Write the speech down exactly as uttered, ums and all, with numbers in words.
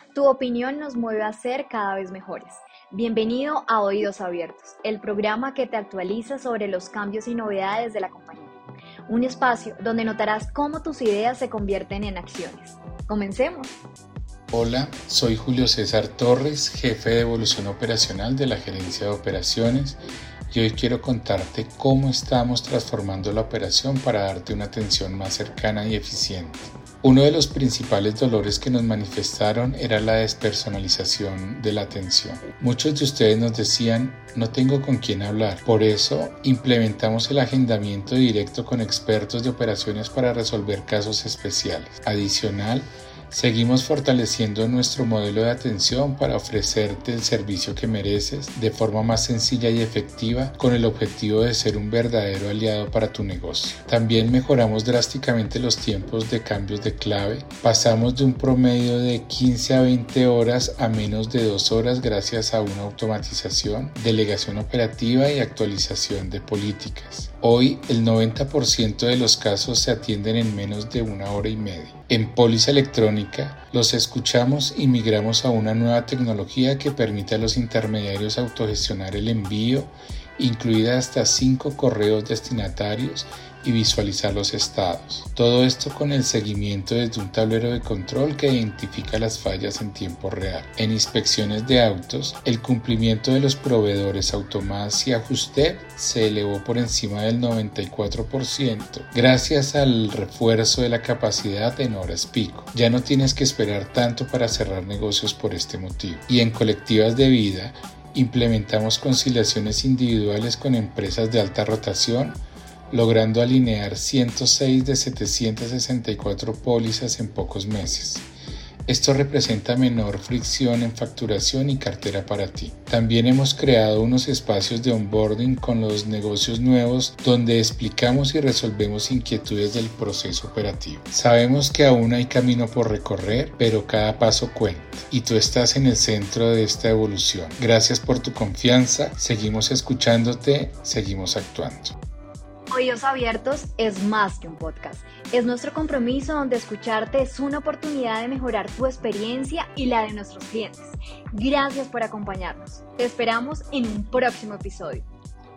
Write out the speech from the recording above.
Tu opinión nos mueve a ser cada vez mejores. Bienvenido a Oídos Abiertos, el programa que te actualiza sobre los cambios y novedades de la compañía. Un espacio donde notarás cómo tus ideas se convierten en acciones. ¡Comencemos! Hola, soy Julio César Torres, jefe de evolución operacional de la Gerencia de Operaciones, y hoy quiero contarte cómo estamos transformando la operación para darte una atención más cercana y eficiente. Uno de los principales dolores que nos manifestaron era la despersonalización de la atención. Muchos de ustedes nos decían, no tengo con quién hablar. Por eso implementamos el agendamiento directo con expertos de operaciones para resolver casos especiales. Adicional, seguimos fortaleciendo nuestro modelo de atención para ofrecerte el servicio que mereces de forma más sencilla y efectiva con el objetivo de ser un verdadero aliado para tu negocio. También mejoramos drásticamente los tiempos de cambios de clave. Pasamos de un promedio de quince a veinte horas a menos de dos horas gracias a una automatización, delegación operativa y actualización de políticas. Hoy el noventa por ciento de los casos se atienden en menos de una hora y media. En póliza electrónica, los escuchamos y migramos a una nueva tecnología que permite a los intermediarios autogestionar el envío, incluida hasta cinco correos destinatarios y visualizar los estados. Todo esto con el seguimiento desde un tablero de control que identifica las fallas en tiempo real. En inspecciones de autos, el cumplimiento de los proveedores Automas y Ajustep se elevó por encima del noventa y cuatro por ciento gracias al refuerzo de la capacidad en horas pico. Ya no tienes que esperar tanto para cerrar negocios por este motivo. Y en colectivas de vida, implementamos conciliaciones individuales con empresas de alta rotación, logrando alinear ciento seis de setecientas sesenta y cuatro pólizas en pocos meses. Esto representa menor fricción en facturación y cartera para ti. También hemos creado unos espacios de onboarding con los negocios nuevos donde explicamos y resolvemos inquietudes del proceso operativo. Sabemos que aún hay camino por recorrer, pero cada paso cuenta y tú estás en el centro de esta evolución. Gracias por tu confianza, seguimos escuchándote, seguimos actuando. Oídos Abiertos es más que un podcast. Es nuestro compromiso donde escucharte es una oportunidad de mejorar tu experiencia y la de nuestros clientes. Gracias por acompañarnos. Te esperamos en un próximo episodio.